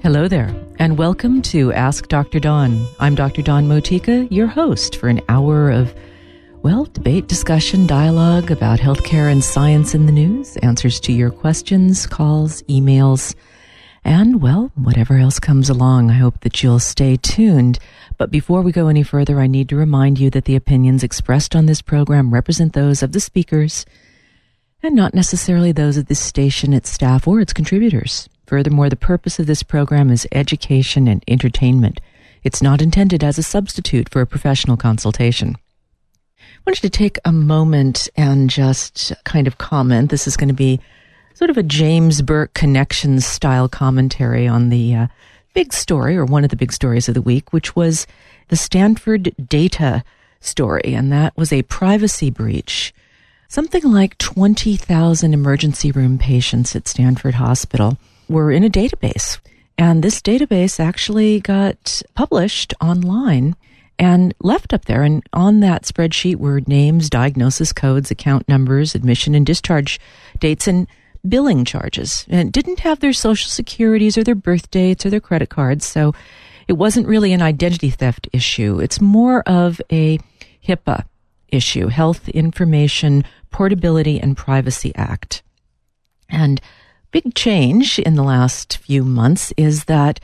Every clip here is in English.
Hello there, and welcome to Ask Dr. Dawn. I'm Dr. Dawn Motika, your host for an hour of, debate, discussion, dialogue about healthcare and science in the news, answers to your questions, calls, emails, and, whatever else comes along. I hope that you'll stay tuned. But before we go any further, I need to remind you that the opinions expressed on this program represent those of the speakers and not necessarily those of this station, its staff, or its contributors. Furthermore, the purpose of this program is education and entertainment. It's not intended as a substitute for a professional consultation. I wanted to take a moment and just kind of comment. This is going to be sort of a James Burke Connections style commentary on the big story, or one of the big stories of the week, which was the Stanford data story, and that was a privacy breach. Something like 20,000 emergency room patients at Stanford Hospital were in a database. And this database actually got published online and left up there. And on that spreadsheet were names, diagnosis codes, account numbers, admission and discharge dates, and billing charges. And it didn't have their social securities or their birth dates or their credit cards. So it wasn't really an identity theft issue. It's more of a HIPAA issue, Health Information Portability and Privacy Act. And big change in the last few months is that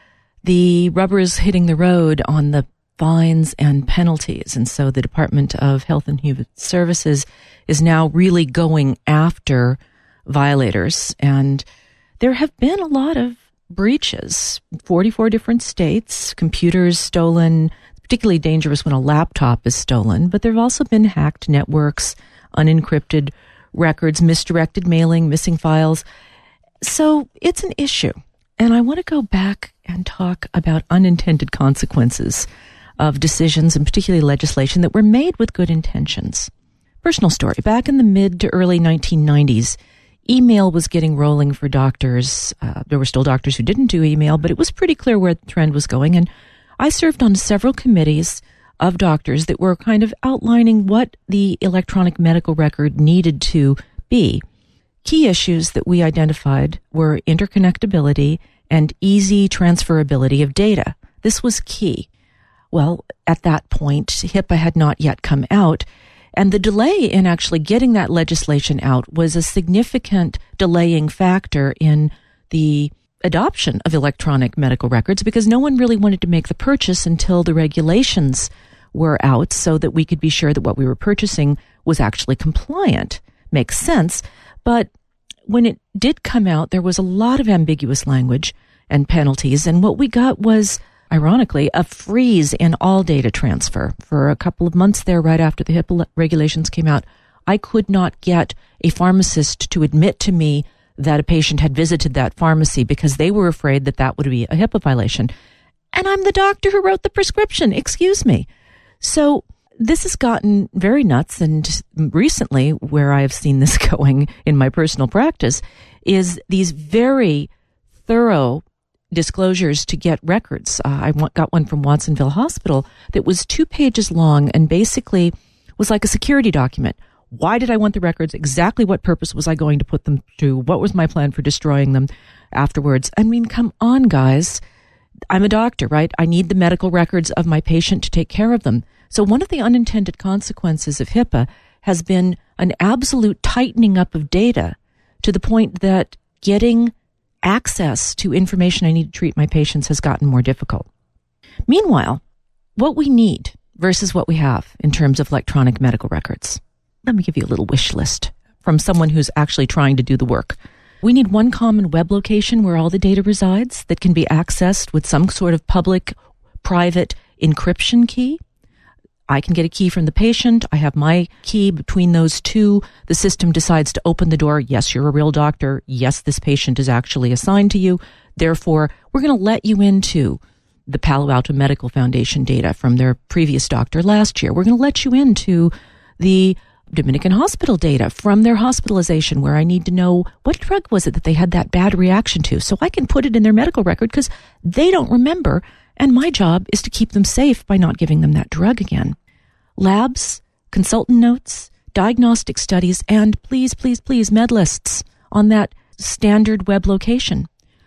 the rubber is hitting the road on the fines and penalties. And so the Department of Health and Human Services is now really going after violators. And there have been a lot of breaches, 44 different states, computers stolen, particularly dangerous when a laptop is stolen. But there have also been hacked networks, unencrypted records, misdirected mailing, missing files. So it's an issue. And I want to go back and talk about unintended consequences of decisions, and particularly legislation, that were made with good intentions. Personal story. Back in the mid to early 1990s, email was getting rolling for doctors. There were still doctors who didn't do email, but it was pretty clear where the trend was going. And I served on several committees of doctors that were kind of outlining what the electronic medical record needed to be. Key issues that we identified were interconnectability and easy transferability of data. This was key. Well, at that point, HIPAA had not yet come out, and the delay in actually getting that legislation out was a significant delaying factor in the adoption of electronic medical records, because no one really wanted to make the purchase until the regulations were out so that we could be sure that what we were purchasing was actually compliant. Makes sense. But when it did come out, there was a lot of ambiguous language and penalties. And what we got was, ironically, a freeze in all data transfer. For a couple of months there, right after the HIPAA regulations came out, I could not get a pharmacist to admit to me that a patient had visited that pharmacy because they were afraid that that would be a HIPAA violation. And I'm the doctor who wrote the prescription. Excuse me. So this has gotten very nuts, and recently, where I have seen this going in my personal practice, is these very thorough disclosures to get records. I got one from Watsonville Hospital that was 2 pages long and basically was like a security document. Why did I want the records? Exactly what purpose was I going to put them to? What was my plan for destroying them afterwards? I mean, come on, guys. I'm a doctor, right? I need the medical records of my patient to take care of them. So one of the unintended consequences of HIPAA has been an absolute tightening up of data to the point that getting access to information I need to treat my patients has gotten more difficult. Meanwhile, what we need versus what we have in terms of electronic medical records. Let me give you a little wish list from someone who's actually trying to do the work. We need one common web location where all the data resides that can be accessed with some sort of public, private encryption key. I can get a key from the patient. I have my key between those two. The system decides to open the door. Yes, you're a real doctor. Yes, this patient is actually assigned to you. Therefore, we're going to let you into the Palo Alto Medical Foundation data from their previous doctor last year. We're going to let you into the Dominican Hospital data from their hospitalization, where I need to know what drug was it that they had that bad reaction to, so I can put it in their medical record because they don't remember, and my job is to keep them safe by not giving them that drug again. Labs, consultant notes, diagnostic studies, and please, please, please, med lists on that standard web location.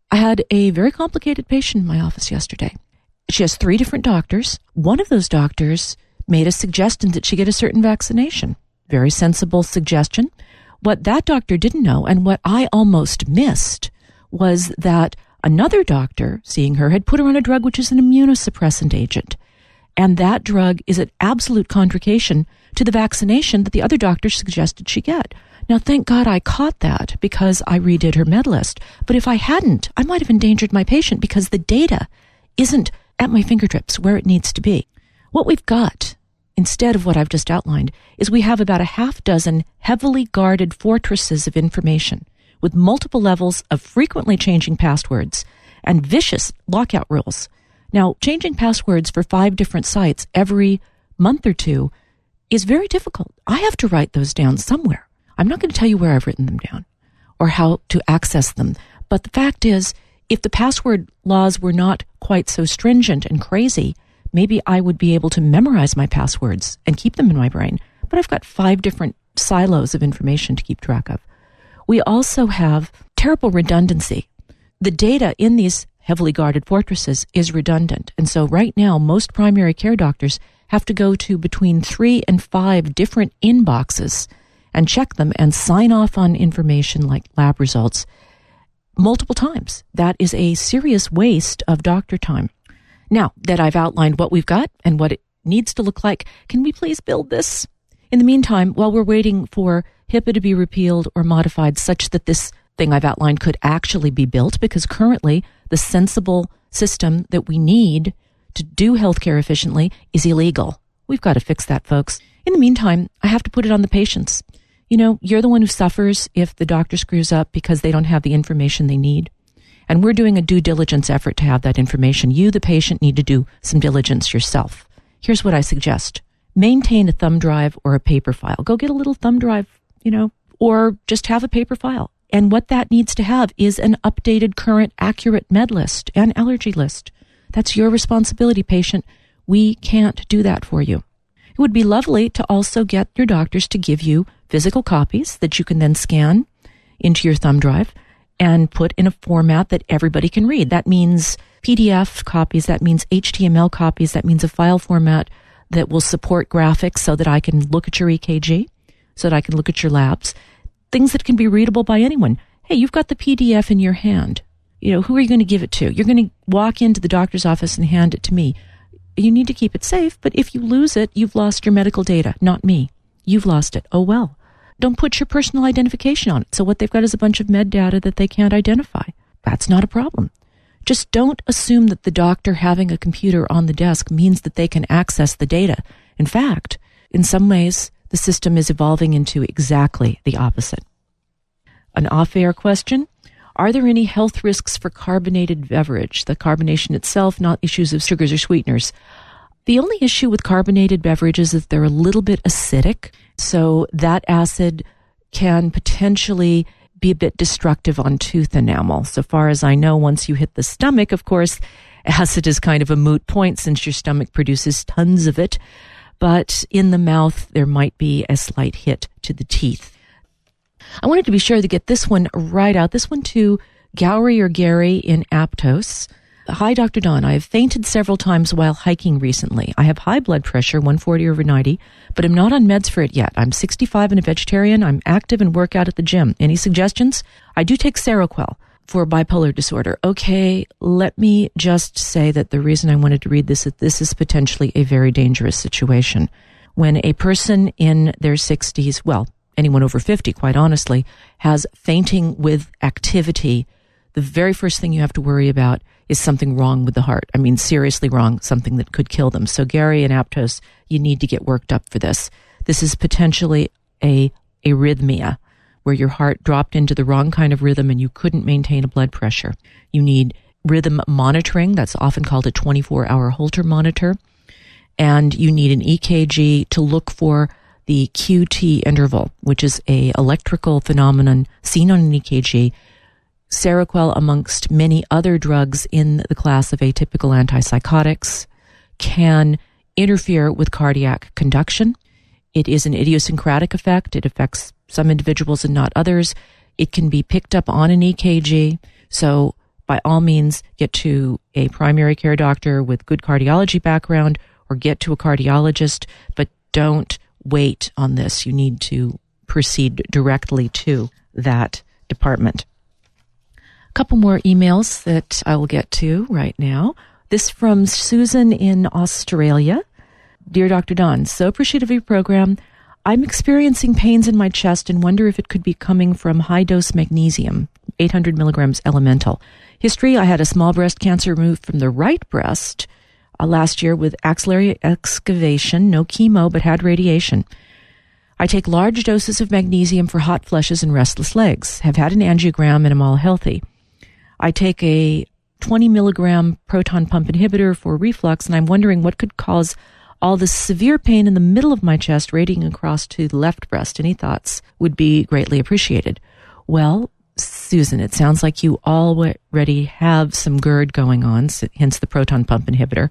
I had a very complicated patient in my office yesterday. She has 3 different doctors. One of those doctors made a suggestion that she get a certain vaccination. Very sensible suggestion. What that doctor didn't know, and what I almost missed, was that another doctor, seeing her, had put her on a drug which is an immunosuppressant agent. And that drug is an absolute contraindication to the vaccination that the other doctor suggested she get. Now, thank God I caught that because I redid her med list. But if I hadn't, I might have endangered my patient because the data isn't at my fingertips where it needs to be. What we've got, instead of what I've just outlined, is we have about a half dozen heavily guarded fortresses of information with multiple levels of frequently changing passwords and vicious lockout rules. Now, changing passwords for 5 different sites every month or 2 is very difficult. I have to write those down somewhere. I'm not going to tell you where I've written them down or how to access them. But the fact is, if the password laws were not quite so stringent and crazy, maybe I would be able to memorize my passwords and keep them in my brain. But I've got 5 different silos of information to keep track of. We also have terrible redundancy. The data in these heavily guarded fortresses is redundant. And so right now, most primary care doctors have to go to between 3 and 5 different inboxes and check them and sign off on information like lab results multiple times. That is a serious waste of doctor time. Now that I've outlined what we've got and what it needs to look like, can we please build this? In the meantime, while we're waiting for HIPAA to be repealed or modified such that this thing I've outlined could actually be built, because currently the sensible system that we need to do healthcare efficiently is illegal. We've got to fix that, folks. In the meantime, I have to put it on the patients. You know, you're the one who suffers if the doctor screws up because they don't have the information they need. And we're doing a due diligence effort to have that information. You, the patient, need to do some diligence yourself. Here's what I suggest. Maintain a thumb drive or a paper file. Go get a little thumb drive, or just have a paper file. And what that needs to have is an updated, current, accurate med list and allergy list. That's your responsibility, patient. We can't do that for you. It would be lovely to also get your doctors to give you physical copies that you can then scan into your thumb drive and put in a format that everybody can read. That means PDF copies, that means HTML copies, that means a file format that will support graphics so that I can look at your EKG, so that I can look at your labs, things that can be readable by anyone. Hey, you've got the PDF in your hand. Who are you going to give it to? You're going to walk into the doctor's office and hand it to me. You need to keep it safe, but if you lose it, you've lost your medical data, not me. You've lost it. Oh, well. Don't put your personal identification on it. So what they've got is a bunch of med data that they can't identify. That's not a problem. Just don't assume that the doctor having a computer on the desk means that they can access the data. In fact, in some ways, the system is evolving into exactly the opposite. An off-air question. Are there any health risks for carbonated beverage? The carbonation itself, not issues of sugars or sweeteners. The only issue with carbonated beverages is they're a little bit acidic. So that acid can potentially be a bit destructive on tooth enamel. So far as I know, once you hit the stomach, of course, acid is kind of a moot point since your stomach produces tons of it. But in the mouth, there might be a slight hit to the teeth. I wanted to be sure to get this one right out. This one to Gowrie or Gary in Aptos. Hi, Dr. Dawn. I have fainted several times while hiking recently. I have high blood pressure, 140/90, but I'm not on meds for it yet. I'm 65 and a vegetarian. I'm active and work out at the gym. Any suggestions? I do take Seroquel for bipolar disorder. Okay, let me just say that the reason I wanted to read this is this is potentially a very dangerous situation. When a person in their 60s, well, anyone over 50, quite honestly, has fainting with activity, the very first thing you have to worry about is something wrong with the heart. I mean, seriously wrong, something that could kill them. So Gary and Aptos, you need to get worked up for this. This is potentially a arrhythmia where your heart dropped into the wrong kind of rhythm and you couldn't maintain a blood pressure. You need rhythm monitoring. That's often called a 24-hour Holter monitor. And you need an EKG to look for the QT interval, which is a electrical phenomenon seen on an EKG. Seroquel, amongst many other drugs in the class of atypical antipsychotics, can interfere with cardiac conduction. It is an idiosyncratic effect. It affects some individuals and not others. It can be picked up on an EKG. So by all means, get to a primary care doctor with good cardiology background or get to a cardiologist, but don't wait on this. You need to proceed directly to that department. A couple more emails that I will get to right now. This from Susan in Australia. Dear Dr. Don, so appreciative of your program. I'm experiencing pains in my chest and wonder if it could be coming from high-dose magnesium, 800 milligrams elemental. History, I had a small breast cancer removed from the right breast last year with axillary excavation, no chemo, but had radiation. I take large doses of magnesium for hot flushes and restless legs. Have had an angiogram and am all healthy. I take a 20 milligram proton pump inhibitor for reflux, and I'm wondering what could cause all this severe pain in the middle of my chest radiating across to the left breast. Any thoughts would be greatly appreciated. Well, Susan, it sounds like you already have some GERD going on, hence the proton pump inhibitor.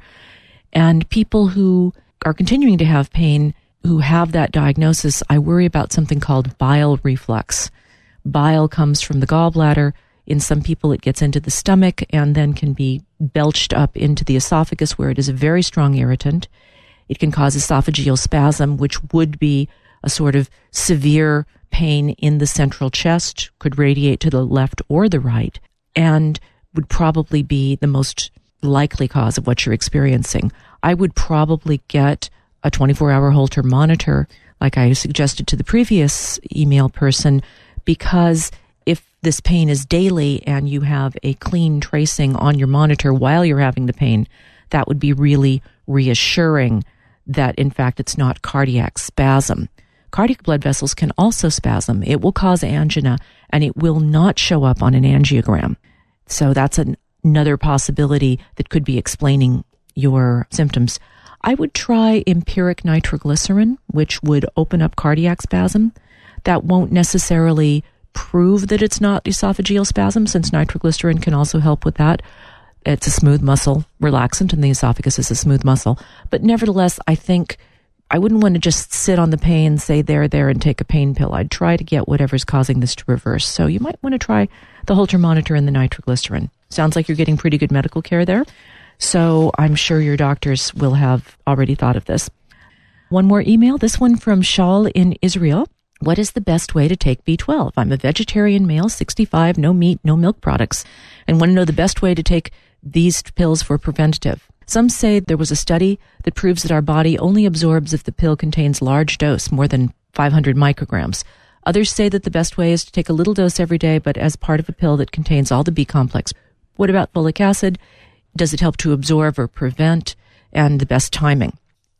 And people who are continuing to have pain, who have that diagnosis, I worry about something called bile reflux. Bile comes from the gallbladder. In some people, it gets into the stomach and then can be belched up into the esophagus, where it is a very strong irritant. It can cause esophageal spasm, which would be a sort of severe pain in the central chest, could radiate to the left or the right, and would probably be the most likely cause of what you're experiencing. I would probably get a 24-hour Holter monitor, like I suggested to the previous email person, because if this pain is daily and you have a clean tracing on your monitor while you're having the pain, that would be really reassuring that, in fact, it's not cardiac spasm. Cardiac blood vessels can also spasm. It will cause angina, and it will not show up on an angiogram. So that's another possibility that could be explaining your symptoms. I would try empiric nitroglycerin, which would open up cardiac spasm. That won't necessarily prove that it's not esophageal spasm, since nitroglycerin can also help with that. It's a smooth muscle relaxant, and the esophagus is a smooth muscle. But nevertheless, I think I wouldn't want to just sit on the pain, say there, and take a pain pill. I'd try to get whatever's causing this to reverse. So you might want to try the Holter monitor and the nitroglycerin. Sounds like you're getting pretty good medical care there. So I'm sure your doctors will have already thought of this. One more email, this one from Shal in Israel. What is the best way to take B12? I'm a vegetarian male, 65, no meat, no milk products, and want to know the best way to take these pills for preventative. Some say there was a study that proves that our body only absorbs if the pill contains large dose, more than 500 micrograms. Others say that the best way is to take a little dose every day, but as part of a pill that contains all the B complex. What about folic acid? Does it help to absorb or prevent? And the best timing.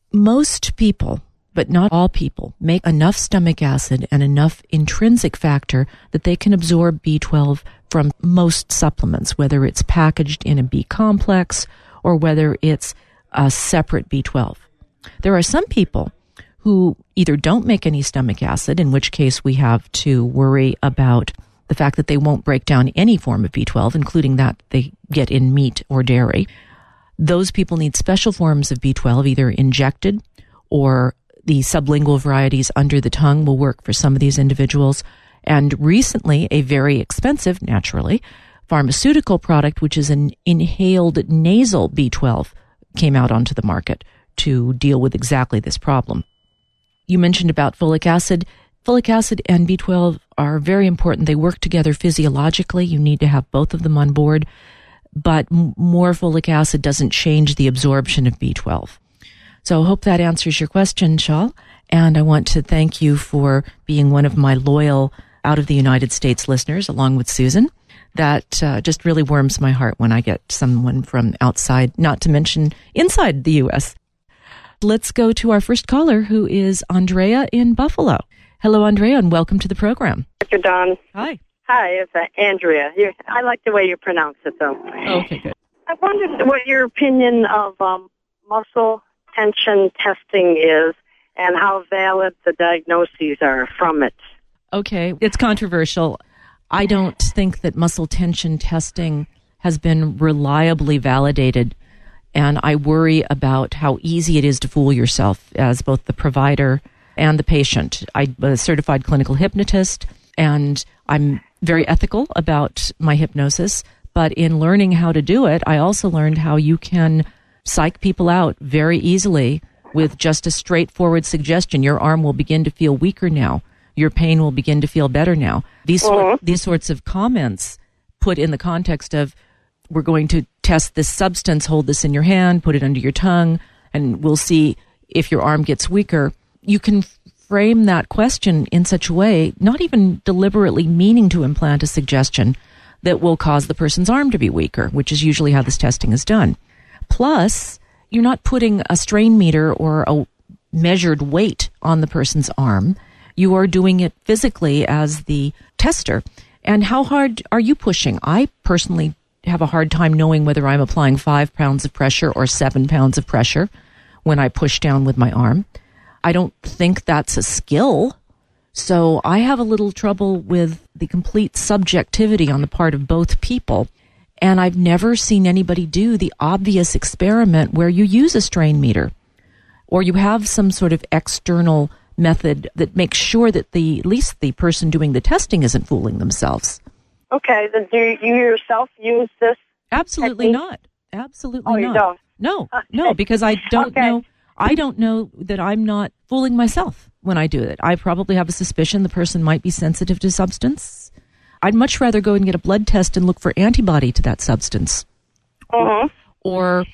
Most people, but not all people, make enough stomach acid and enough intrinsic factor that they can absorb B12 from most supplements, whether it's packaged in a B complex or whether it's a separate B12. There are some people who either don't make any stomach acid, in which case we have to worry about the fact that they won't break down any form of B12, including that they get in meat or dairy. Those people need special forms of B12, either injected or the sublingual varieties under the tongue will work for some of these individuals. And recently, a very expensive, naturally, pharmaceutical product, which is an inhaled nasal B12, came out onto the market to deal with exactly this problem. You mentioned about folic acid. Folic acid and B12 are very important. They work together physiologically. You need to have both of them on board. But more folic acid doesn't change the absorption of B12. So I hope that answers your question, Shal. And I want to thank you for being one of my loyal out of the United States listeners, along with Susan. That just really warms my heart when I get someone from outside, not to mention inside the U.S. Let's go to our first caller, who is Andrea in Buffalo. Hello, Andrea, and welcome to the program. Dr. Don. Hi. Hi, it's Andrea. I like the way you pronounce it, though. Okay, good. I wondered what your opinion of muscle tension testing is and how valid the diagnoses are from it. Okay, it's controversial. I don't think that muscle tension testing has been reliably validated, and I worry about how easy it is to fool yourself as both the provider and the patient. I'm a certified clinical hypnotist, and I'm very ethical about my hypnosis, But in learning how to do it, I also learned how you can psych people out very easily with just a straightforward suggestion. Your arm will begin to feel weaker now. Your pain will begin to feel better now. These sorts of comments put in the context of, we're going to test this substance, hold this in your hand, put it under your tongue, and we'll see if your arm gets weaker. You can frame that question in such a way, not even deliberately meaning to implant a suggestion that will cause the person's arm to be weaker, which is usually how this testing is done. Plus, you're not putting a strain meter or a measured weight on the person's arm. You are doing it physically as the tester. And how hard are you pushing? I personally have a hard time knowing whether I'm applying 5 pounds of pressure or 7 pounds of pressure when I push down with my arm. I don't think that's a skill. So I have a little trouble with the complete subjectivity on the part of both people. And I've never seen anybody do the obvious experiment where you use a strain meter or you have some sort of external method that makes sure that at least the person doing the testing isn't fooling themselves. Okay, then do you yourself use this? Absolutely technique? Not. Absolutely not. Oh, you don't? No, no, because I don't know. I don't know that I'm not fooling myself when I do it. I probably have a suspicion the person might be sensitive to substance. I'd much rather go and get a blood test and look for antibody to that substance. Mm-hmm. Or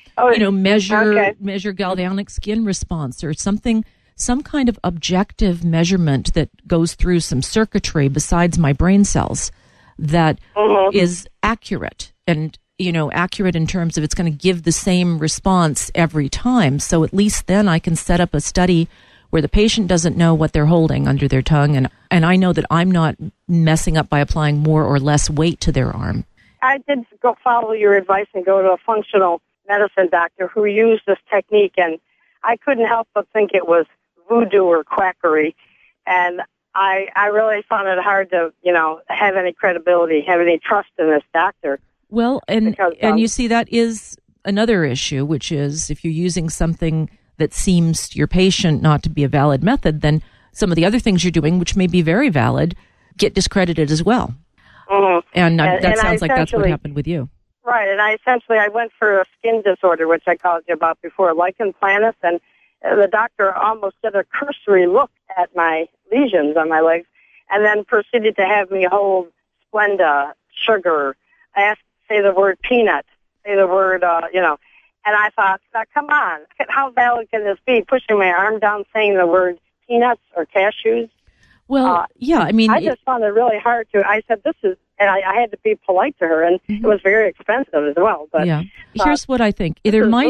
measure galvanic skin response or something, some kind of objective measurement that goes through some circuitry besides my brain cells that is accurate and, accurate in terms of it's going to give the same response every time. So at least then I can set up a study where the patient doesn't know what they're holding under their tongue, and I know that I'm not messing up by applying more or less weight to their arm. I did go follow your advice and go to a functional medicine doctor who used this technique, and I couldn't help but think it was voodoo or quackery, and I really found it hard to, have any credibility, have any trust in this doctor. Well, and you see, that is another issue, which is if you're using something that seems to your patient not to be a valid method, then some of the other things you're doing, which may be very valid, get discredited as well. Mm-hmm. And that sounds like that's what happened with you. Right, and I went for a skin disorder, which I called you about before, lichen planus, and the doctor almost did a cursory look at my lesions on my legs and then proceeded to have me hold Splenda, sugar, say the word peanut, say the word, and I thought, now, come on, how valid can this be, pushing my arm down saying the word peanuts or cashews? Well, I just found it really hard to, I said, this is, and I had to be polite to her, and it was very expensive as well. But here's what I think.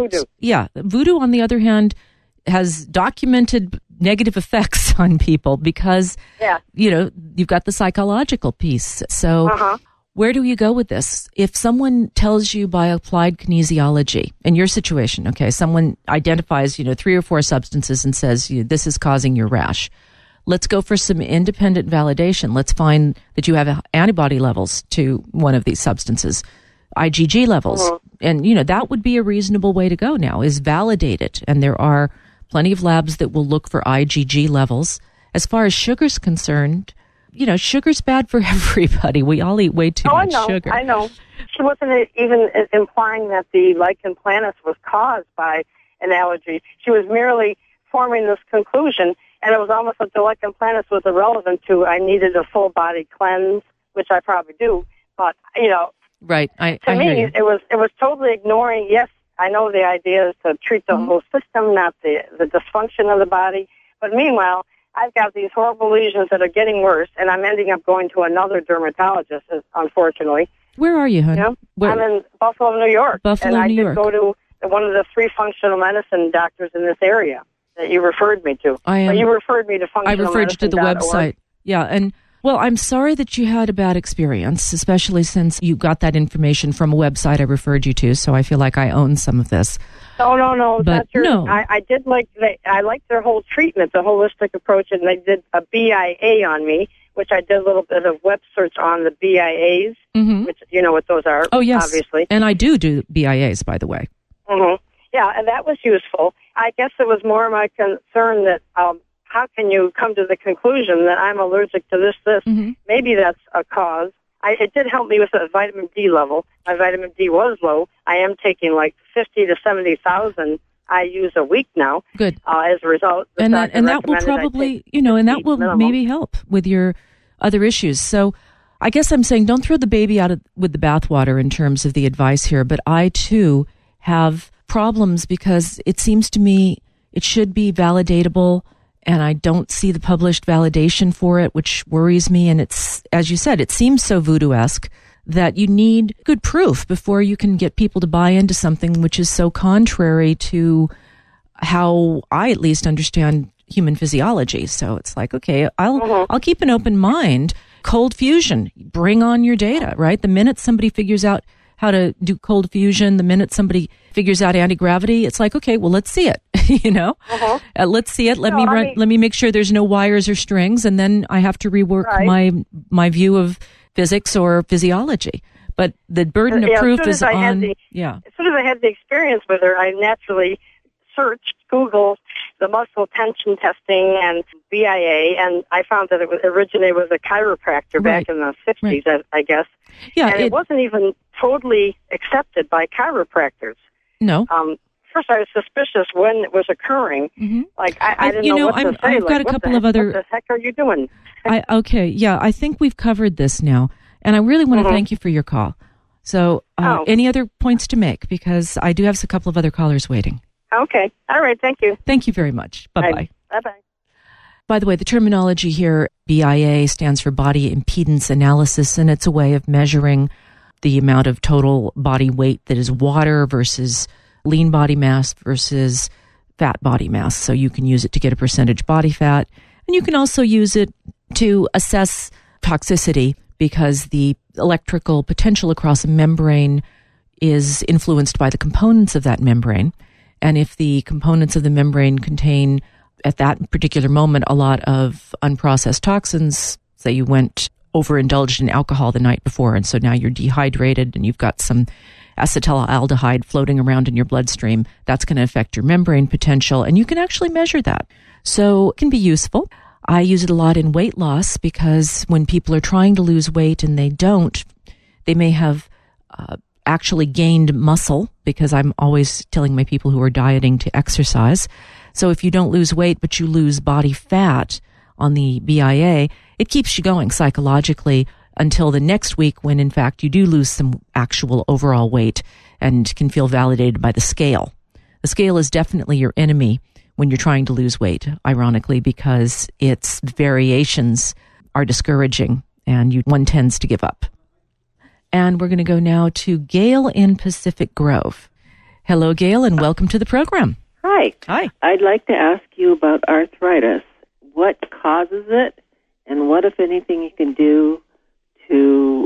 Voodoo, on the other hand, has documented negative effects on people because, you've got the psychological piece. So where do you go with this? If someone tells you by applied kinesiology, in your situation, okay, someone identifies, 3 or 4 substances and says, this is causing your rash. Let's go for some independent validation. Let's find that you have antibody levels to one of these substances, IgG levels. And, that would be a reasonable way to go now, is validate it. And there are plenty of labs that will look for IgG levels. As far as sugar's concerned, sugar's bad for everybody. We all eat way too much sugar. I know. She wasn't even implying that the lichen planus was caused by an allergy. She was merely forming this conclusion, and it was almost like the lichen planus was irrelevant to I needed a full body cleanse, which I probably do. But right. To me, it was totally ignoring. Yes, I know the idea is to treat the whole system, not the dysfunction of the body. But meanwhile, I've got these horrible lesions that are getting worse, and I'm ending up going to another dermatologist, unfortunately. Where are you, hon? I'm in Buffalo, New York. Buffalo, New York. And I did go to one of the 3 functional medicine doctors in this area that you referred me to. You referred me to functional medicine. I referred you to the website. Yeah, and well, I'm sorry that you had a bad experience, especially since you got that information from a website I referred you to, so I feel like I own some of this. No. But no. I did I liked their whole treatment, the holistic approach, and they did a BIA on me, which I did a little bit of web search on the BIAs, which you know what those are. Oh, yes. Obviously. And I do BIAs, by the way. Yeah, and that was useful. I guess it was more my concern that how can you come to the conclusion that I'm allergic to this? Maybe that's a cause. it did help me with the vitamin D level. My vitamin D was low. I am taking like 50 to 70,000 IUs a week now. Good. As a result. And that will probably, and that will minimum. Maybe help with your other issues. So I guess I'm saying don't throw the baby out with the bathwater in terms of the advice here, but I too have problems because it seems to me it should be validatable, and I don't see the published validation for it, which worries me. And it's, as you said, it seems so voodoo-esque that you need good proof before you can get people to buy into something which is so contrary to how I at least understand human physiology. So it's like, okay, I'll keep an open mind. Cold fusion, bring on your data, right? The minute somebody figures out how to do cold fusion, the minute somebody figures out anti-gravity, it's like, okay, well, let's see it, let's see it. Let me make sure there's no wires or strings, and then I have to rework my view of physics or physiology. But the burden of proof is on. As soon as I had the experience with her, I naturally searched, Googled the muscle tension testing and BIA, and I found that it originated with a chiropractor back in the 60s, I guess. Yeah, and it wasn't even totally accepted by chiropractors. No. First, I was suspicious when it was occurring. Mm-hmm. Like, I didn't know what to say. I've got a couple of other... What the heck are you doing? I think we've covered this now, and I really want to thank you for your call. So, any other points to make? Because I do have a couple of other callers waiting. Okay. All right. Thank you. Thank you very much. Bye-bye. Bye-bye. By the way, the terminology here, BIA, stands for body impedance analysis, and it's a way of measuring the amount of total body weight that is water versus lean body mass versus fat body mass. So you can use it to get a percentage body fat, and you can also use it to assess toxicity because the electrical potential across a membrane is influenced by the components of that membrane. And if the components of the membrane contain, at that particular moment, a lot of unprocessed toxins, say you went overindulged in alcohol the night before, and so now you're dehydrated and you've got some acetaldehyde floating around in your bloodstream, that's going to affect your membrane potential, and you can actually measure that. So it can be useful. I use it a lot in weight loss because when people are trying to lose weight and they don't, they may have actually gained muscle, because I'm always telling my people who are dieting to exercise. So if you don't lose weight, but you lose body fat on the BIA, it keeps you going psychologically until the next week when, in fact, you do lose some actual overall weight and can feel validated by the scale. The scale is definitely your enemy when you're trying to lose weight, ironically, because its variations are discouraging and one tends to give up. And we're going to go now to Gail in Pacific Grove. Hello, Gail, and welcome to the program. Hi. Hi. I'd like to ask you about arthritis. What causes it, and what, if anything, you can do to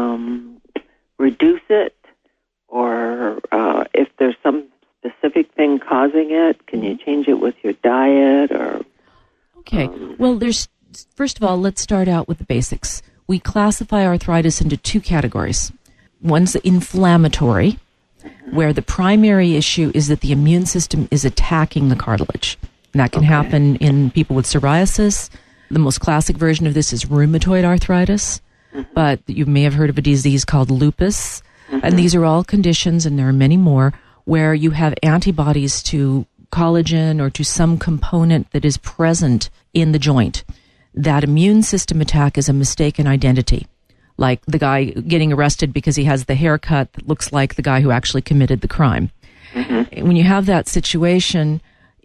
reduce it, or if there's some specific thing causing it, can you change it with your diet? Or Okay. Well, first of all, let's start out with the basics. We classify arthritis into two categories. One's inflammatory, where the primary issue is that the immune system is attacking the cartilage. And that can happen in people with psoriasis. The most classic version of this is rheumatoid arthritis, but you may have heard of a disease called lupus. And these are all conditions, and there are many more, where you have antibodies to collagen or to some component that is present in the joint. That immune system attack is a mistaken identity, like the guy getting arrested because he has the haircut that looks like the guy who actually committed the crime. When you have that situation,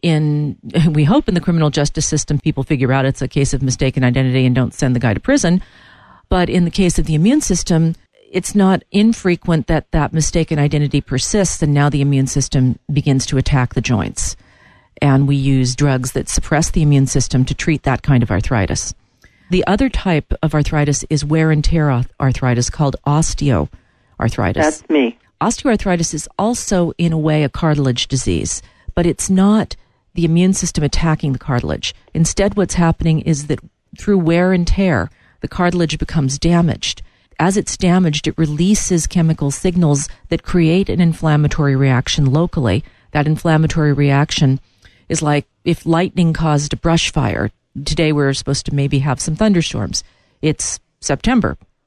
we hope in the criminal justice system people figure out it's a case of mistaken identity and don't send the guy to prison. But in the case of the immune system, it's not infrequent that mistaken identity persists, and now the immune system begins to attack the joints. And we use drugs that suppress the immune system to treat that kind of arthritis. The other type of arthritis is wear and tear arthritis called osteoarthritis. That's me. Osteoarthritis is also, in a way, a cartilage disease, but it's not the immune system attacking the cartilage. Instead, what's happening is that through wear and tear, the cartilage becomes damaged. As it's damaged, it releases chemical signals that create an inflammatory reaction locally. That inflammatory reaction is like if lightning caused a brush fire. Today we're supposed to maybe have some thunderstorms. It's September.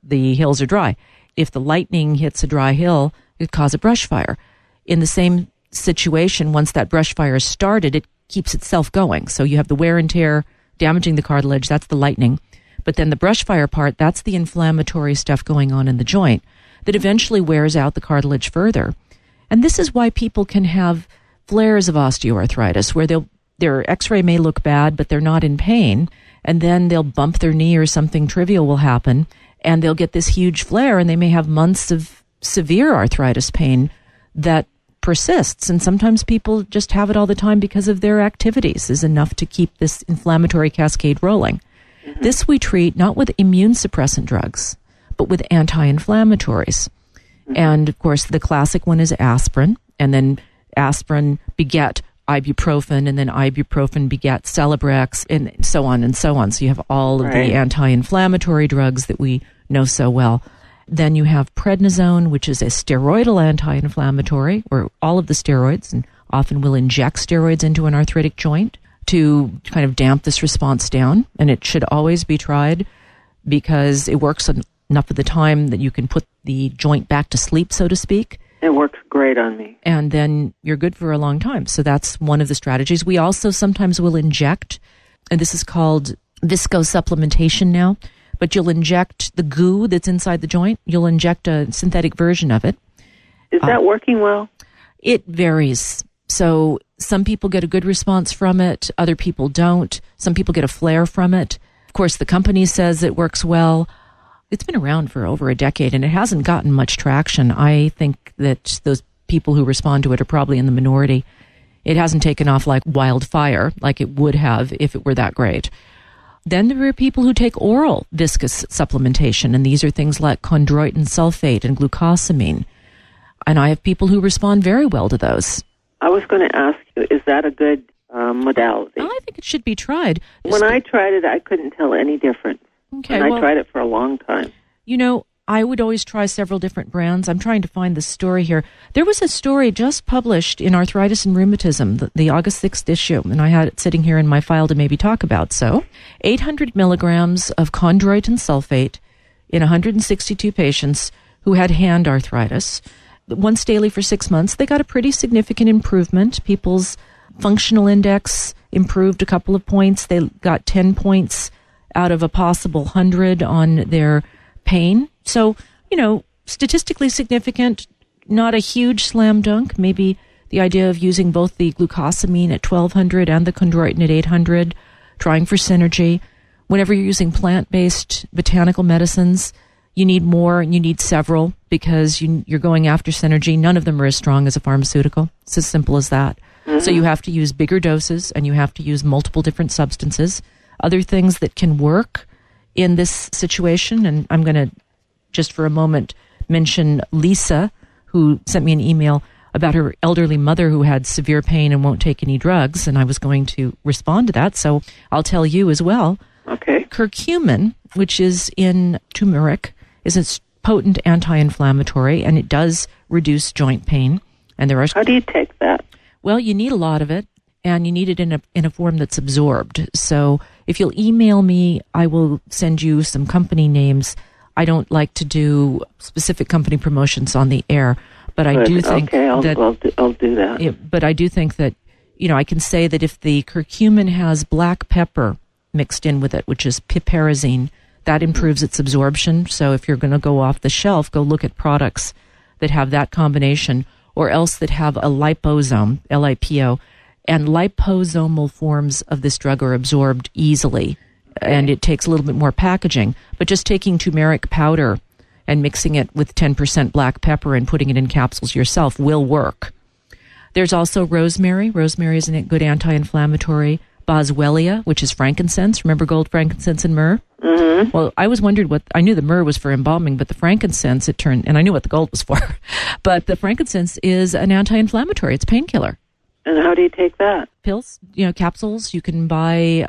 the hills are dry. If the lightning hits a dry hill, it causes a brush fire. In the same situation, once that brush fire is started, it keeps itself going. So you have the wear and tear damaging the cartilage. That's the lightning. But then the brush fire part, that's the inflammatory stuff going on in the joint that eventually wears out the cartilage further. And this is why people can have flares of osteoarthritis, where their x-ray may look bad, but they're not in pain. And then they'll bump their knee or something trivial will happen, and they'll get this huge flare, and they may have months of severe arthritis pain that persists. And sometimes people just have it all the time because of their activities is enough to keep this inflammatory cascade rolling. Mm-hmm. This we treat not with immune suppressant drugs, but with anti-inflammatories. Mm-hmm. And, of course, the classic one is aspirin, and then aspirin beget ibuprofen, and then ibuprofen beget Celebrex, and so on and so on. So you have all of the anti-inflammatory drugs that we know so well. Then you have prednisone, which is a steroidal anti-inflammatory, or all of the steroids, and often will inject steroids into an arthritic joint to kind of damp this response down. And it should always be tried because it works enough of the time that you can put the joint back to sleep, so to speak. It works great on me. And then you're good for a long time. So that's one of the strategies. We also sometimes will inject, and this is called viscosupplementation now, but you'll inject the goo that's inside the joint. You'll inject a synthetic version of it. Is that working well? It varies. So some people get a good response from it. Other people don't. Some people get a flare from it. Of course, the company says it works well. It's been around for over a decade, and it hasn't gotten much traction. I think that those people who respond to it are probably in the minority. It hasn't taken off like wildfire, like it would have if it were that great. Then there are people who take oral viscous supplementation, and these are things like chondroitin sulfate and glucosamine. And I have people who respond very well to those. I was going to ask you, is that a good modality? I think it should be tried. When I tried it, I couldn't tell any difference. Okay, and I tried it for a long time. You know, I would always try several different brands. I'm trying to find the story here. There was a story just published in Arthritis and Rheumatism, the August 6th issue, and I had it sitting here in my file to maybe talk about. So, 800 milligrams of chondroitin sulfate in 162 patients who had hand arthritis. Once daily for 6 months, they got a pretty significant improvement. People's functional index improved a couple of points. They got 10 points out of a possible 100 on their pain. So, you know, statistically significant, not a huge slam dunk. Maybe the idea of using both the glucosamine at 1200 and the chondroitin at 800, trying for synergy. Whenever you're using plant-based botanical medicines, you need more and you need several because you're going after synergy. None of them are as strong as a pharmaceutical. It's as simple as that. Mm-hmm. So you have to use bigger doses and you have to use multiple different substances. Other things that can work in this situation, and I'm going to just for a moment mention Lisa, who sent me an email about her elderly mother who had severe pain and won't take any drugs, and I was going to respond to that, so I'll tell you as well. Okay. Curcumin, which is in turmeric, is a potent anti-inflammatory, and it does reduce joint pain. And there are. How do you take that? Well, you need a lot of it, and you need it in a form that's absorbed. So if you'll email me, I will send you some company names. I don't like to do specific company promotions on the air, but I do think that I'll do that. Yeah, but I do think that, you know, I can say that if the curcumin has black pepper mixed in with it, which is piperazine, that improves its absorption. So if you're going to go off the shelf, go look at products that have that combination, or else that have a liposome, LIPO, and liposomal forms of this drug are absorbed easily, and it takes a little bit more packaging. But just taking turmeric powder and mixing it with 10% black pepper and putting it in capsules yourself will work. There's also rosemary. Rosemary is a good anti-inflammatory. Boswellia, which is frankincense. Remember gold, frankincense, and myrrh? Mm-hmm. Well, I was wondered I knew the myrrh was for embalming, but the frankincense, and I knew what the gold was for, but the frankincense is an anti-inflammatory. It's a painkiller. And how do you take that? Pills, capsules. You can buy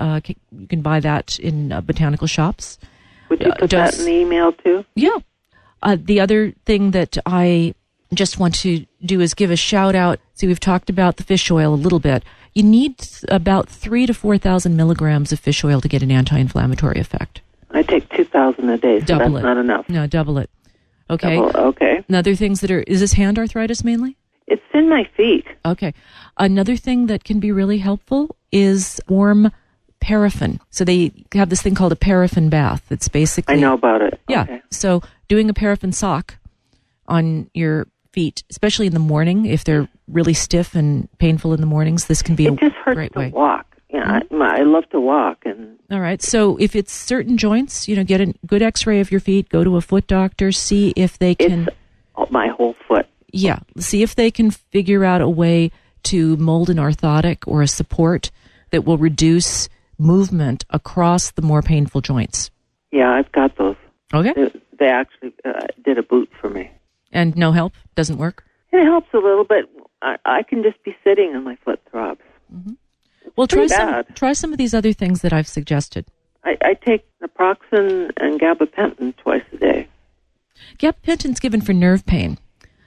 that in botanical shops. Would you put that in the email too? Yeah. The other thing that I just want to do is give a shout out. See, we've talked about the fish oil a little bit. You need about 3,000 to 4,000 milligrams of fish oil to get an anti-inflammatory effect. I take 2,000 a day, so Double that's it. not enough. No, double it. Okay. Okay. And other things that are, is this hand arthritis mainly? It's in my feet. Okay. Another thing that can be really helpful is warm paraffin. So they have this thing called a paraffin bath. It's basically... I know about it. Yeah. Okay. So doing a paraffin sock on your feet, especially in the morning, if they're really stiff and painful in the mornings, this can be It just a hurts great to way. walk. Yeah, I love to walk. And All right. So if it's certain joints, get a good x-ray of your feet, go to a foot doctor, see if they can... It's my whole foot. Yeah. See if they can figure out a way to mold an orthotic or a support that will reduce movement across the more painful joints. Yeah, I've got those. Okay. They actually did a boot for me. And no help? Doesn't work? It helps a little bit. I can just be sitting and my foot throbs. Mm-hmm. Well, try some of these other things that I've suggested. I take naproxen and gabapentin twice a day. Gabapentin's given for nerve pain.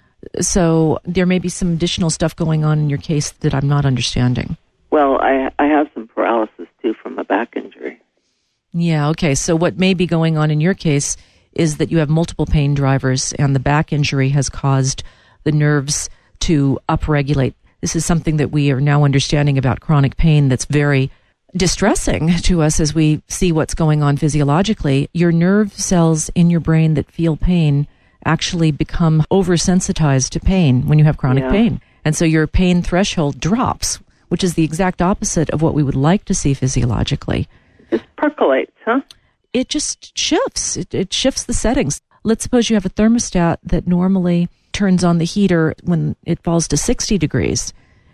So there may be some additional stuff going on in your case that I'm not understanding. Well, I have some paralysis, too, from a back injury. Yeah, okay. So what may be going on in your case is that you have multiple pain drivers, and the back injury has caused the nerves to upregulate. This is something that we are now understanding about chronic pain that's very distressing to us as we see what's going on physiologically. Your nerve cells in your brain that feel pain actually become oversensitized to pain when you have chronic pain. And so your pain threshold drops, which is the exact opposite of what we would like to see physiologically. It percolates, huh? It just shifts. It shifts the settings. Let's suppose you have a thermostat that normally turns on the heater when it falls to 60 degrees,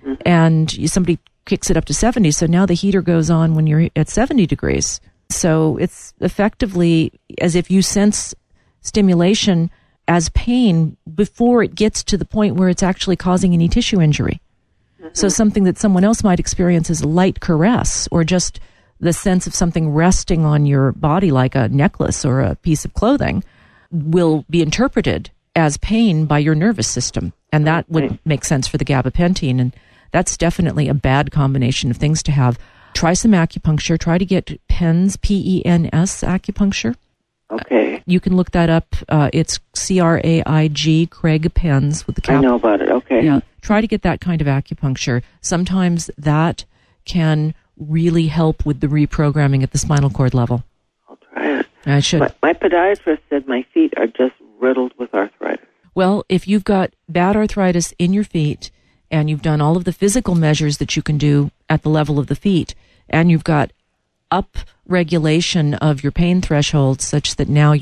and somebody kicks it up to 70. So now the heater goes on when you're at 70 degrees. So it's effectively as if you sense stimulation as pain before it gets to the point where it's actually causing any tissue injury. So something that someone else might experience as a light caress or just the sense of something resting on your body like a necklace or a piece of clothing will be interpreted as pain by your nervous system. And that would make sense for the gabapentin. And that's definitely a bad combination of things to have. Try some acupuncture. Try to get PENS, P-E-N-S acupuncture. Okay. You can look that up. It's C-R-A-I-G, Craig PENS with the cap. I know about it. Okay. Yeah. Try to get that kind of acupuncture. Sometimes that can really help with the reprogramming at the spinal cord level. I'll try it. I should. My podiatrist said my feet are just riddled with arthritis. Well, if you've got bad arthritis in your feet and you've done all of the physical measures that you can do at the level of the feet, and you've got up regulation of your pain threshold such that now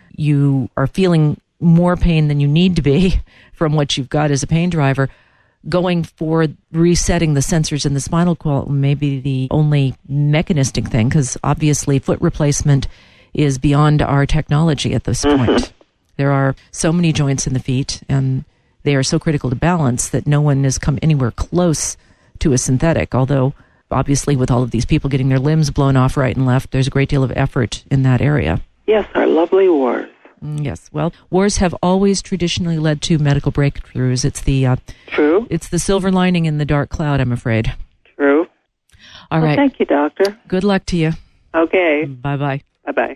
you are feeling more pain than you need to be from what you've got as a pain driver, going for resetting the sensors in the spinal cord may be the only mechanistic thing, because obviously foot replacement is beyond our technology at this point. There are so many joints in the feet, and they are so critical to balance that no one has come anywhere close to a synthetic, although obviously with all of these people getting their limbs blown off right and left, there's a great deal of effort in that area. Yes, our lovely wars. Yes, well, wars have always traditionally led to medical breakthroughs. It's the True. It's the silver lining in the dark cloud, I'm afraid. True. All right. Thank you, doctor. Good luck to you. Okay. Bye-bye. Bye-bye.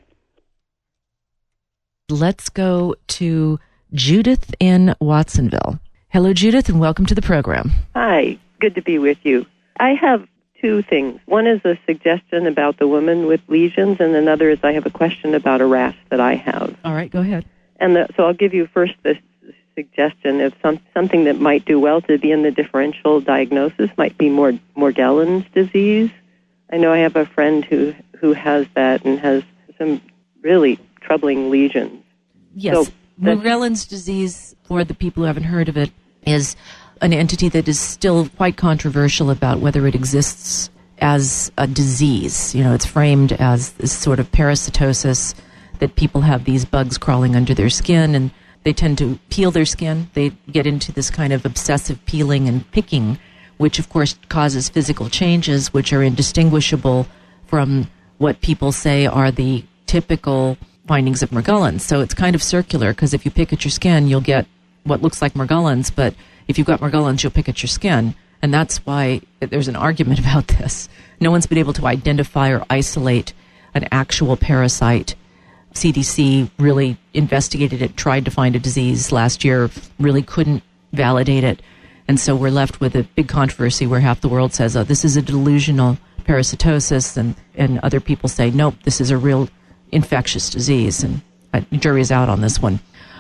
Let's go to Judith in Watsonville. Hello, Judith, and welcome to the program. Hi. Good to be with you. I have two things. One is a suggestion about the woman with lesions, and another is I have a question about a rash that I have. All right, go ahead. And so I'll give you first the suggestion of something that might do well to be in the differential diagnosis might be Morgellons disease. I know I have a friend who has that and has some really troubling lesions. Yes, So Morgellons disease, for the people who haven't heard of it, is an entity that is still quite controversial about whether it exists as a disease. You know, it's framed as this sort of parasitosis, that people have these bugs crawling under their skin, and they tend to peel their skin. They get into this kind of obsessive peeling and picking, which of course causes physical changes which are indistinguishable from what people say are the typical findings of Morgellons. So it's kind of circular, because if you pick at your skin, you'll get what looks like Morgellons, but if you've got Morgellons, you'll pick at your skin. And that's why there's an argument about this. No one's been able to identify or isolate an actual parasite CDC really investigated it, tried to find a disease last year, really couldn't validate it. And so we're left with a big controversy where half the world says, oh, this is a delusional parasitosis, and other people say, nope, this is a real infectious disease, and the jury is out on this one.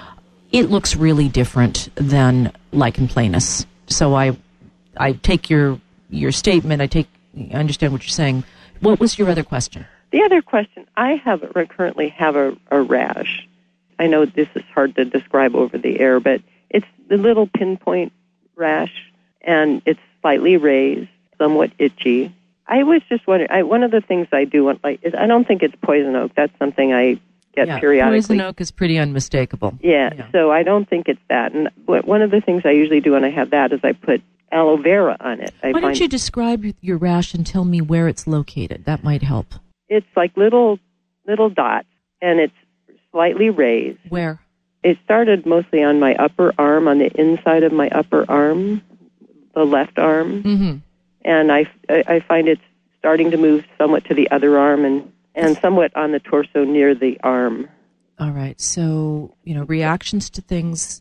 It looks really different than lichen planus. So I take your statement, I understand what you're saying. What was your other question? The other question, I currently have a rash. I know this is hard to describe over the air, but it's the little pinpoint rash, and it's slightly raised, somewhat itchy. I was just wondering, one of the things I do want, is I don't think it's poison oak. That's something I get periodically. Poison oak is pretty unmistakable. Yeah, so I don't think it's that. And one of the things I usually do when I have that is I put aloe vera on it. Why don't you describe your rash and tell me where it's located? That might help. It's like little dots, and it's slightly raised. Where? It started mostly on my upper arm, on the inside of my upper arm, the left arm. Mm-hmm. And I find it's starting to move somewhat to the other arm and somewhat on the torso near the arm. All right. So, reactions to things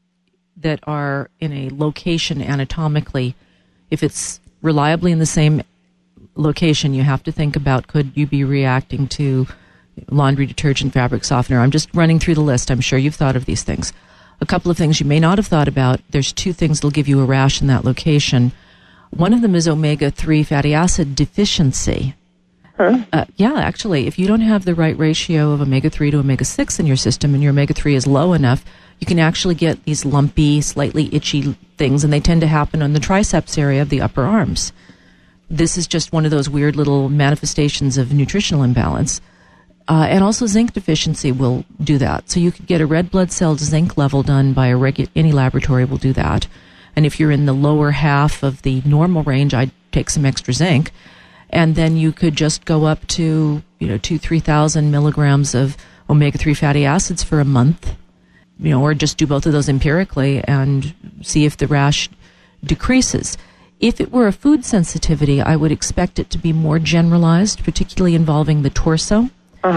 that are in a location anatomically, if it's reliably in the same location, you have to think about, could you be reacting to laundry detergent, fabric softener? I'm just running through the list. I'm sure you've thought of these things. A couple of things you may not have thought about. There's 2 things that'll give you a rash in that location. One of them is omega-3 fatty acid deficiency. Huh? Actually, if you don't have the right ratio of omega-3 to omega-6 in your system and your omega-3 is low enough, you can actually get these lumpy, slightly itchy things, and they tend to happen on the triceps area of the upper arms. This is just one of those weird little manifestations of nutritional imbalance. And also zinc deficiency will do that. So you could get a red blood cell zinc level done by any laboratory will do that. And if you're in the lower half of the normal range, I'd take some extra zinc. And then you could just go up to, 3,000 milligrams of omega-3 fatty acids for a month, or just do both of those empirically and see if the rash decreases. If it were a food sensitivity, I would expect it to be more generalized, particularly involving the torso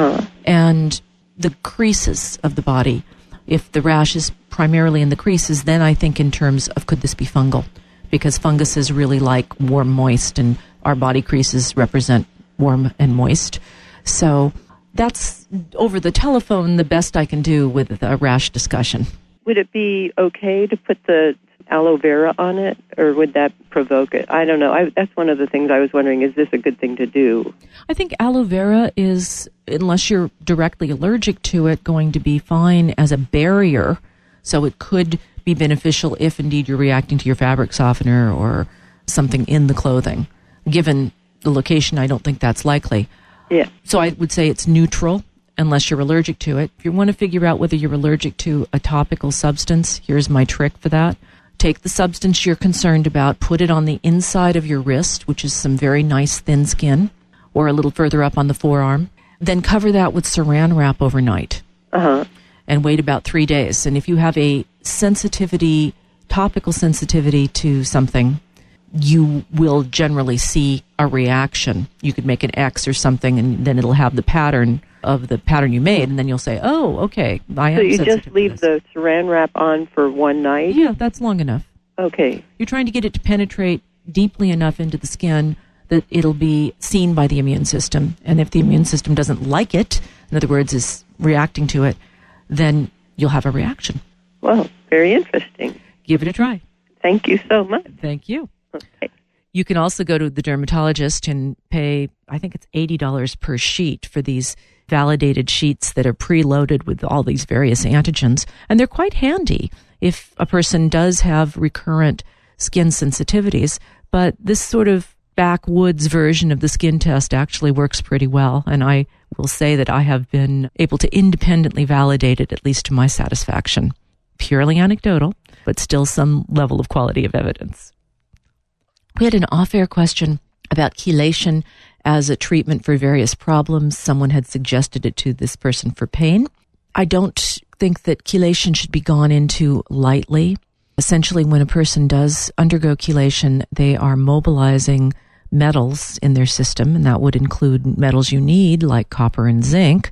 and the creases of the body. If the rash is primarily in the creases, then I think in terms of could this be fungal? Because funguses really like warm, moist, and our body creases represent warm and moist. So that's, over the telephone, the best I can do with a rash discussion. Would it be okay to put the aloe vera on it, or would that provoke it? I don't know. That's one of the things I was wondering, is this a good thing to do? I think aloe vera is, unless you're directly allergic to it, going to be fine as a barrier. So it could be beneficial if indeed you're reacting to your fabric softener or something in the clothing. Given the location, I don't think that's likely. Yeah. So I would say it's neutral unless you're allergic to it. If you want to figure out whether you're allergic to a topical substance, here's my trick for that. Take the substance you're concerned about, put it on the inside of your wrist, which is some very nice thin skin, or a little further up on the forearm. Then cover that with saran wrap overnight. And wait about 3 days. And if you have a topical sensitivity to something, you will generally see a reaction. You could make an X or something, and then it'll have the pattern of the pattern you made, and then you'll say, oh, okay, I am sensitive. So you just leave the saran wrap on for one night? Yeah, that's long enough. Okay. You're trying to get it to penetrate deeply enough into the skin that it'll be seen by the immune system. And if the immune system doesn't like it, in other words, is reacting to it, then you'll have a reaction. Well, very interesting. Give it a try. Thank you so much. Thank you. Okay. You can also go to the dermatologist and pay, I think it's $80 per sheet for these validated sheets that are preloaded with all these various antigens. And they're quite handy if a person does have recurrent skin sensitivities. But this sort of backwoods version of the skin test actually works pretty well. And I will say that I have been able to independently validate it, at least to my satisfaction. Purely anecdotal, but still some level of quality of evidence. We had an off-air question about chelation as a treatment for various problems. Someone had suggested it to this person for pain. I don't think that chelation should be gone into lightly. Essentially, when a person does undergo chelation, they are mobilizing metals in their system, and that would include metals you need, like copper and zinc.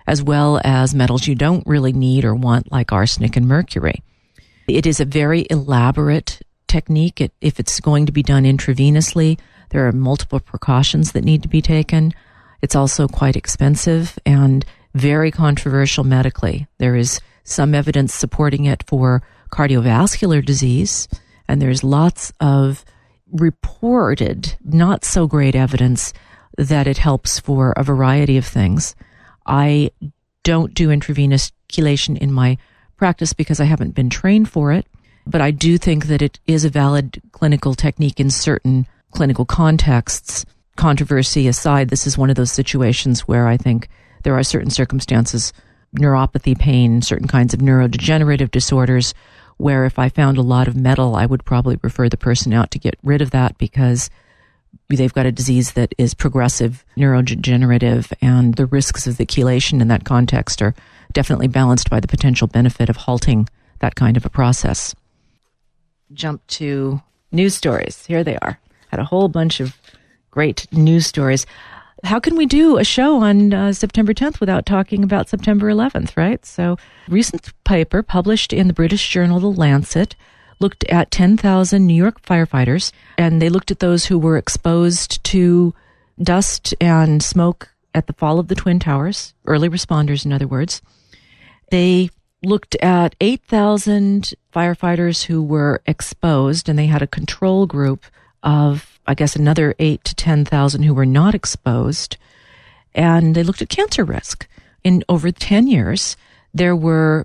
as well as metals you don't really need or want, like arsenic and mercury. It is a very elaborate technique. If it's going to be done intravenously, there are multiple precautions that need to be taken. It's also quite expensive and very controversial medically. There is some evidence supporting it for cardiovascular disease, and there's lots of reported, not so great evidence that it helps for a variety of things. I don't do intravenous chelation in my practice because I haven't been trained for it, but I do think that it is a valid clinical technique in certain clinical contexts. Controversy aside, this is one of those situations where I think there are certain circumstances, neuropathy, pain, certain kinds of neurodegenerative disorders, where if I found a lot of metal, I would probably refer the person out to get rid of that because they've got a disease that is progressive, neurodegenerative, and the risks of the chelation in that context are definitely balanced by the potential benefit of halting that kind of a process. Jump to news stories. Here they are. Had a whole bunch of great news stories. How can we do a show on September 10th without talking about September 11th, right? So, recent paper published in the British journal The Lancet looked at 10,000 New York firefighters, and they looked at those who were exposed to dust and smoke at the fall of the Twin Towers, early responders, in other words. They looked at 8,000 firefighters who were exposed, and they had a control group of, I guess, another 8,000 to 10,000 who were not exposed. And they looked at cancer risk. In over 10 years, there were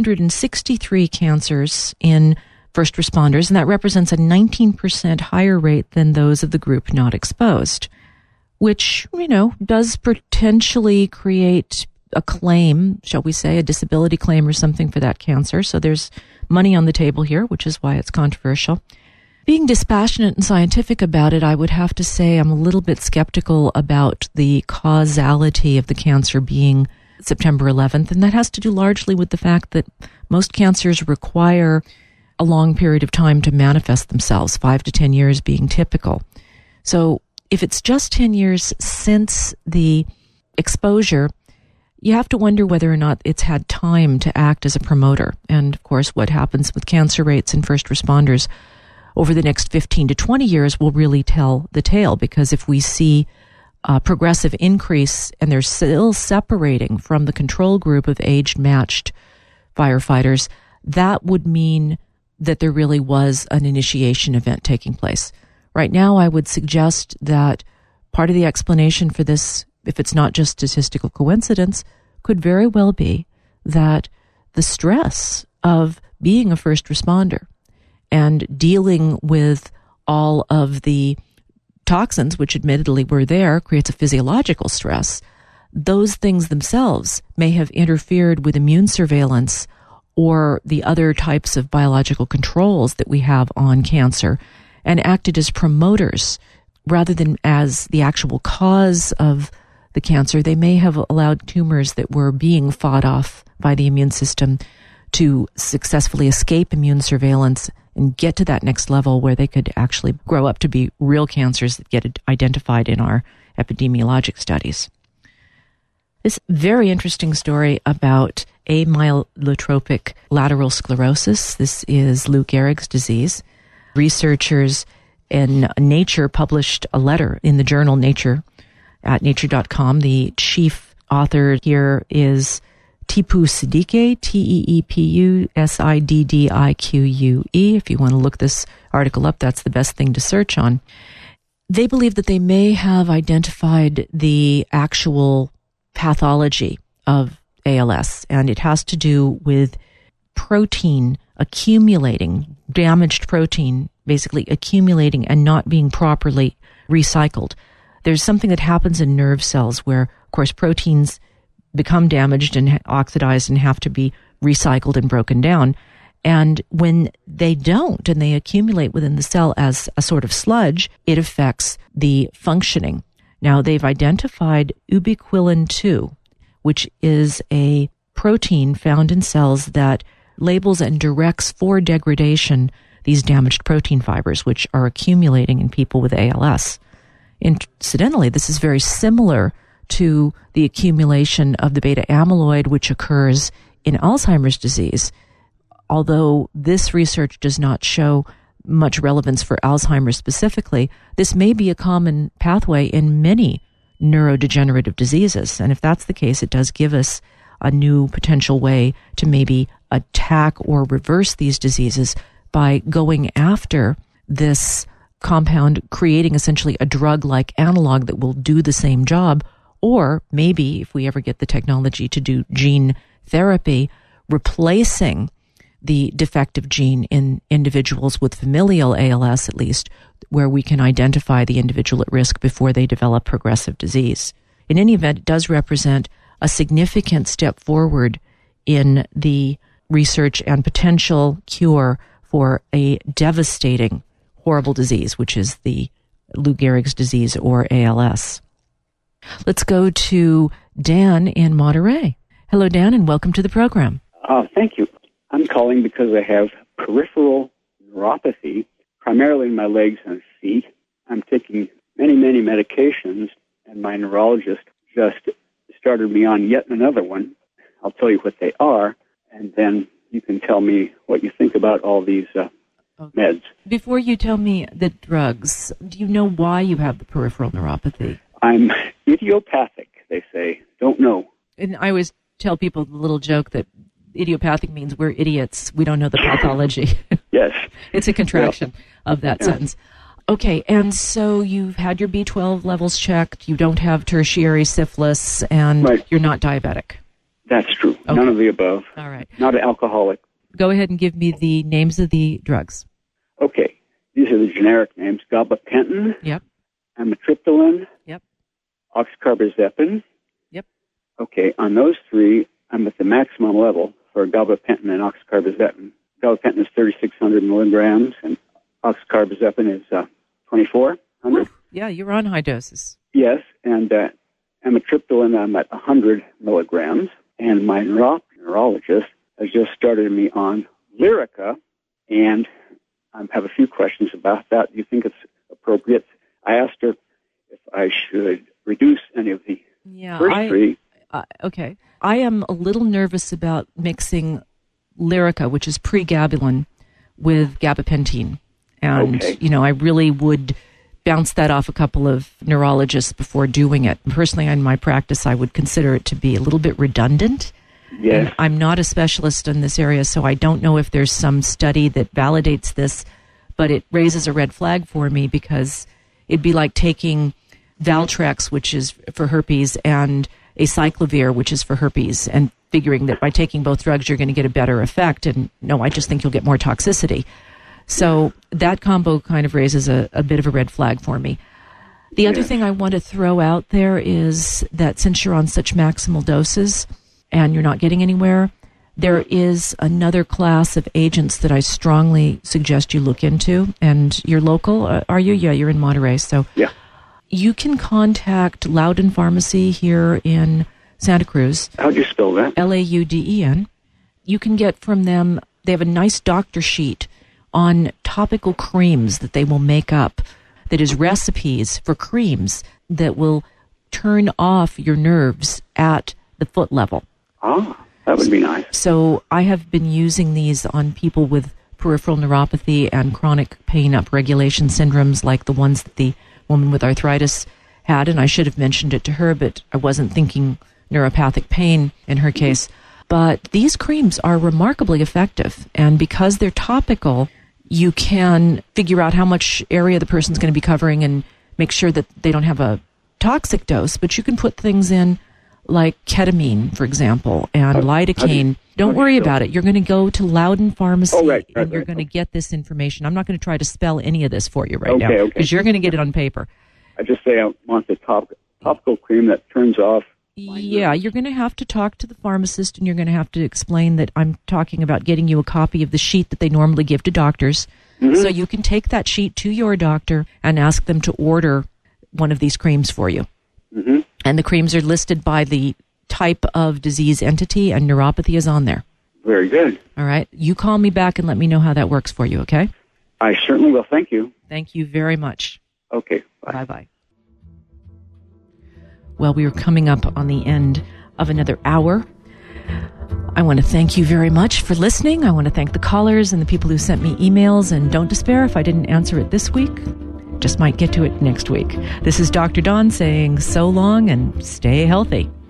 263 cancers in first responders, and that represents a 19% higher rate than those of the group not exposed, which, does potentially create a claim, shall we say, a disability claim or something for that cancer. So there's money on the table here, which is why it's controversial. Being dispassionate and scientific about it, I would have to say I'm a little bit skeptical about the causality of the cancer being September 11th, and that has to do largely with the fact that most cancers require a long period of time to manifest themselves, 5 to 10 years being typical. So if it's just 10 years since the exposure, you have to wonder whether or not it's had time to act as a promoter. And of course, what happens with cancer rates in first responders over the next 15 to 20 years will really tell the tale, because if we see a progressive increase and they're still separating from the control group of age-matched firefighters, that would mean that there really was an initiation event taking place. Right now, I would suggest that part of the explanation for this, if it's not just statistical coincidence, could very well be that the stress of being a first responder and dealing with all of the toxins, which admittedly were there, creates a physiological stress. Those things themselves may have interfered with immune surveillance or the other types of biological controls that we have on cancer and acted as promoters rather than as the actual cause of the cancer. They may have allowed tumors that were being fought off by the immune system to successfully escape immune surveillance and get to that next level where they could actually grow up to be real cancers that get identified in our epidemiologic studies. This very interesting story about amyotrophic lateral sclerosis. This is Lou Gehrig's disease. Researchers in Nature published a letter in the journal Nature at nature.com. The chief author here is Teepu Siddique, Teepu Siddique. If you want to look this article up, that's the best thing to search on. They believe that they may have identified the actual pathology of ALS, and it has to do with protein accumulating, damaged protein basically accumulating and not being properly recycled. There's something that happens in nerve cells where, of course, proteins become damaged and oxidized and have to be recycled and broken down. And when they don't and they accumulate within the cell as a sort of sludge, it affects the functioning. Now, they've identified ubiquinol 2, which is a protein found in cells that labels and directs for degradation these damaged protein fibers, which are accumulating in people with ALS. Incidentally, this is very similar to the accumulation of the beta amyloid, which occurs in Alzheimer's disease. Although this research does not show much relevance for Alzheimer's specifically, this may be a common pathway in many neurodegenerative diseases. And if that's the case, it does give us a new potential way to maybe attack or reverse these diseases by going after this compound, creating essentially a drug-like analog that will do the same job, or maybe, if we ever get the technology to do gene therapy, replacing the defective gene in individuals with familial ALS, at least, where we can identify the individual at risk before they develop progressive disease. In any event, it does represent a significant step forward in the research and potential cure for a devastating, horrible disease, which is the Lou Gehrig's disease, or ALS. Let's go to Dan in Monterey. Hello, Dan, and welcome to the program. Thank you. I'm calling because I have peripheral neuropathy, primarily in my legs and feet. I'm taking many, many medications, and my neurologist just started me on yet another one. I'll tell you what they are, and then you can tell me what you think about all these meds. Before you tell me the drugs, do you know why you have the peripheral neuropathy? I'm idiopathic, they say. Don't know. And I always tell people the little joke that idiopathic means we're idiots. We don't know the pathology. Yes. It's a contraction of that sentence. Okay, and so you've had your B12 levels checked, you don't have tertiary syphilis, and you're not diabetic. That's true. Okay. None of the above. All right. Not an alcoholic. Go ahead and give me the names of the drugs. Okay. These are the generic names. Gabapentin. Yep. Amitriptyline. Yep. Oxcarbazepine. Yep. Okay, on those three, I'm at the maximum level for gabapentin and oxcarbazepine. Gabapentin is 3,600 milligrams, and oxcarbazepine is 2,400. Yeah, you're on high doses. Yes, and amitriptyline, I'm at 100 milligrams, and my neurologist has just started me on Lyrica, and I have a few questions about that. Do you think it's appropriate? I asked her if I should reduce any of the first three. Okay. I am a little nervous about mixing Lyrica, which is pregabalin, with gabapentin. And, I really would bounce that off a couple of neurologists before doing it. Personally, in my practice, I would consider it to be a little bit redundant. Yes. And I'm not a specialist in this area, so I don't know if there's some study that validates this, but it raises a red flag for me because it'd be like taking Valtrex, which is for herpes, and acyclovir, which is for herpes, and figuring that by taking both drugs you're going to get a better effect. And no, I just think you'll get more toxicity. So that combo kind of raises a bit of a red flag for me. The other thing I want to throw out there is that since you're on such maximal doses and you're not getting anywhere, there is another class of agents that I strongly suggest you look into. And you're local, are you? Yeah, you're in Monterey. So you can contact Loudon Pharmacy here in Santa Cruz. How do you spell that? Lauden. You can get from them, they have a nice doctor sheet on topical creams that they will make up that is recipes for creams that will turn off your nerves at the foot level. Ah, that would be nice. So I have been using these on people with peripheral neuropathy and chronic pain upregulation syndromes like the ones that the woman with arthritis had, and I should have mentioned it to her, but I wasn't thinking neuropathic pain in her case. But these creams are remarkably effective, and because they're topical, you can figure out how much area the person's going to be covering and make sure that they don't have a toxic dose, but you can put things in like ketamine, for example, and lidocaine. Don't worry about it. You're going to go to Loudon Pharmacy, and you're going to get this information. I'm not going to try to spell any of this for you right now, because you're going to get it on paper. I just say I want the topical cream that turns off. Yeah, you're going to have to talk to the pharmacist, and you're going to have to explain that I'm talking about getting you a copy of the sheet that they normally give to doctors. So you can take that sheet to your doctor and ask them to order one of these creams for you. And the creams are listed by the type of disease entity, and neuropathy is on there. Very good. All right. You call me back and let me know how that works for you, okay? I certainly will. Thank you. Thank you very much. Okay. Bye. Bye-bye. Well, we are coming up on the end of another hour. I want to thank you very much for listening. I want to thank the callers and the people who sent me emails, and don't despair if I didn't answer it this week. Just might get to it next week. This is Dr. Dawn saying so long and stay healthy.